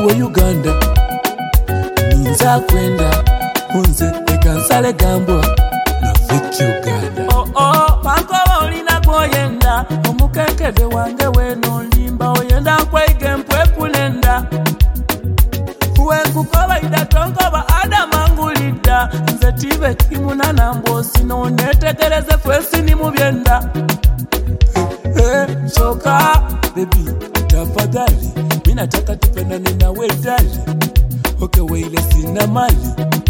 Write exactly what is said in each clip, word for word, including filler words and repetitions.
wa Uganda ninza kwenda unze ekansale gambwa na Vic Uganda. Oh oh pankoba olina goyenda omukekede wange weno limba oyenda nkwege mpwe kulenda wenkukoba idatonkoba adamangulida nze tibe kimunana mbosi nonetegereze fwesi ni mubyenda. Eh, choka baby tafadhali mimi nataka tupendane nawe dali. Okay weile sina mali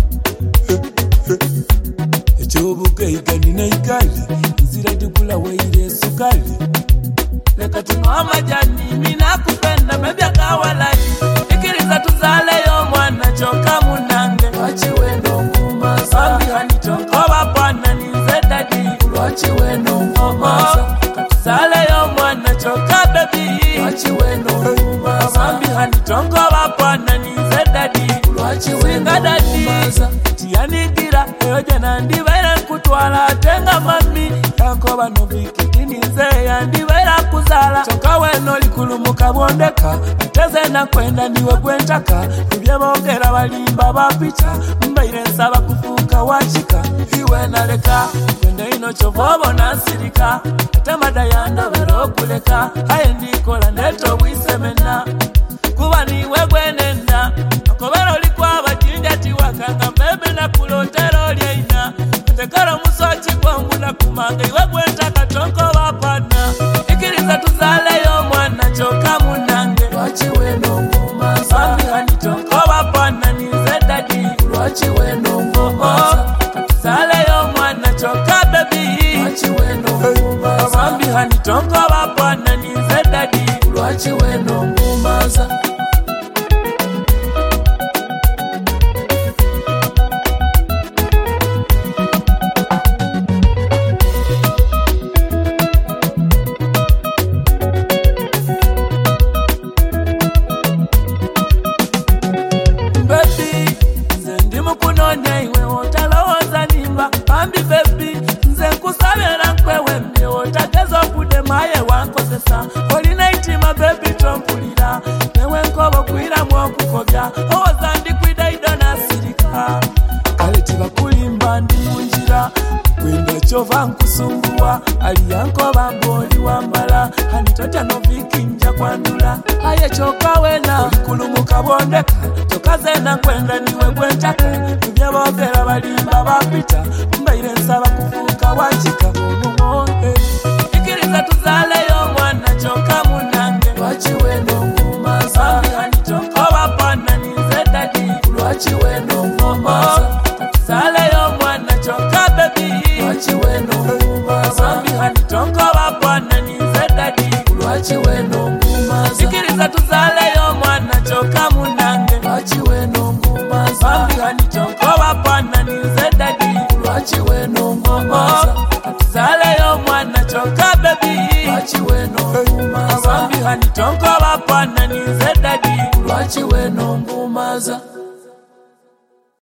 echobuga igani na ikali nzira dikula weile sukali leka tunwa amajani mimi nakupenda mebya kawalai ikiriza tuzale yo mwana choka munange wachi weno ngumaza ambi hanitokoba bwana ninze dadi wachi weno ngumaza tuzale yo mwana choka baby wachi weno ngumaza ambi hanitokoba bwana ninze dadi wachi weno ngumaza tianigira eyo jana ndibaira kutwala atenga mami yankoba no Vic ninze yandibaira kuzala choka weno likulumuka bondeka teze na kwenda niwe gwentaka ibye bongera balimba bapicha mbaire nsaba kufuka wachika iwe naleka kwenda ino chovobo nasirika atamada yanda bero kuleka haye ndikola neto wisemena kuba niwe gwenenda akobero likwa jinja tiwakanga mbebe na kulotero lyeina tekara musochi kwangu na kumanga iwe gwentaka tonko bapana ikiriza tuzale yo mwana choka munange wachi weno ngumaza ambi hanitonko bapana ninze dadi wachi weno ngumaza tuzale yo mwana choka baby wachi weno ngumaza ambi hanitonko bapana ninze dadi wachi weno ngumaza. Maye wankozesa olina itima baby tompulira newe nkobo kuira mwokukobya owoza ndikwida idona sirika kale tibakulimba ndi munjira kwenda chova nkusumbuwa aliyankoba mboli wambala hanitota no Vic nja kwandula aye choka wena likulumuka bondeka tokaze na kwenda niwe gwentaka ibye bogera balimba bapita mbaire nsaba kufuka wachika mumumoe ikiriza tuzale yo mwana choka munange wachi weno ngumaza ambi hanitokoba bapana ninze dadi wachi weno ngumaza tuzale yo mwana choka baby wachi weno ngumaza ambi hanitokoba bapana ninze dadi wachi weno ngumaza ikiriza tuzale yo mwana choka munange wachi weno ngumaza ambi hanitokoba bapana ninze dadi wachi weno ngumaza tuzale yo mwana choka baby wachi weno ngumaza ambi hanitonko bapana ninze dadi wachi weno ngumaza.